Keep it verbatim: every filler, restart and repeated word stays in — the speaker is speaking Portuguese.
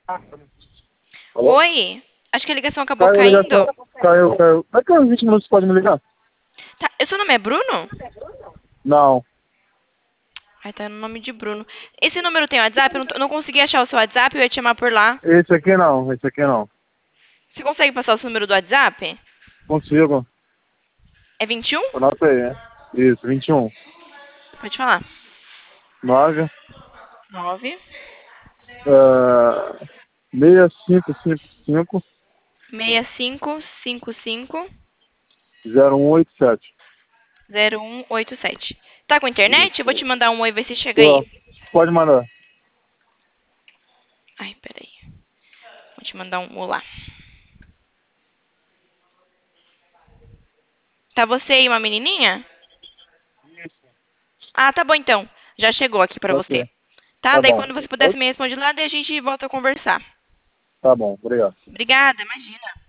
Alô? Oi? Acho que a ligação acabou Caiu a caindo. ligação. Caiu, caiu. Daqui a uns vinte minutos você pode me ligar? Tá, o seu nome é Bruno? Não. Ai, tá no nome de Bruno. Esse número tem WhatsApp? Eu não, tô- não consegui achar o seu WhatsApp, eu ia te chamar por lá. Esse aqui não, esse aqui não. Você consegue passar o seu número do WhatsApp? Consigo. É vinte e um? Anota aí, né? Isso, vinte e um. Pode falar. nove, Nove uh, seis cinco cinco cinco, seis cinco cinco cinco zero um oito sete. zero um oito sete. Tá com internet? Eu vou te Isso. mandar um oi, ver se chega aí. Pô, pode mandar. Ai, peraí. Vou te mandar um olá. Tá você e uma menininha? Isso. Ah, tá bom então. Já chegou aqui pra Ok. você. Tá? Tá Daí bom. quando você pudesse Oi? me responder lá, daí a gente volta a conversar. Tá bom, obrigado. Obrigada, imagina.